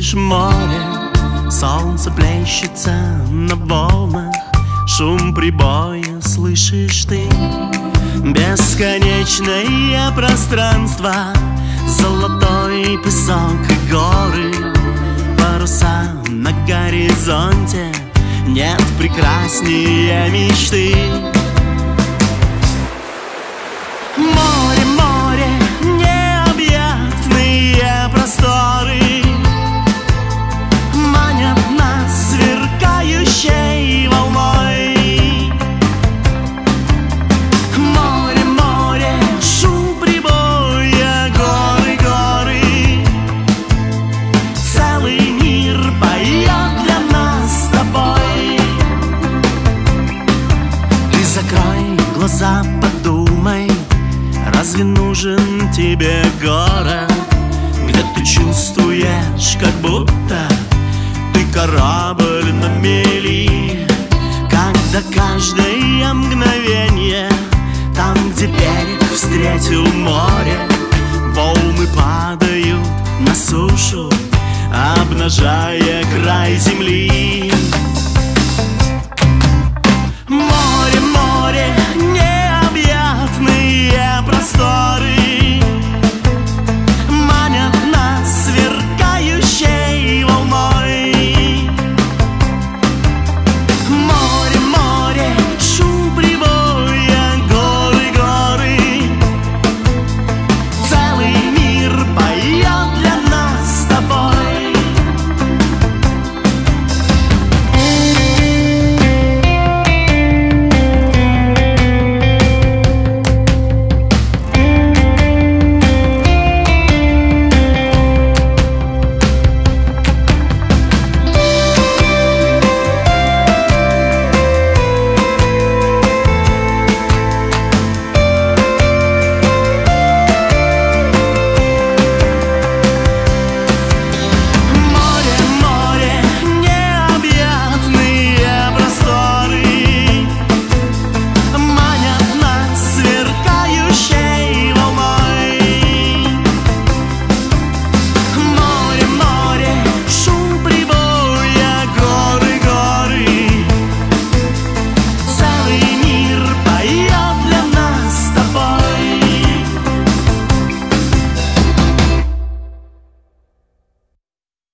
видишь море, солнце плещется на волнах, шум прибоя слышишь ты. Бесконечное пространство, золотой песок и горы, паруса на горизонте, нет прекраснее мечты. Море, море, необъятные просторы манят нас сверкающей волной. Море, море, шум прибоя, горы, горы, целый мир поет для нас с тобой. Ты закрой глаза, подумай, разве нужен тебе город, где ты чувствуешь, как будто ты корабль на мели, когда каждое мгновение там, где берег встретил море, волны падают на сушу, обнажая край земли.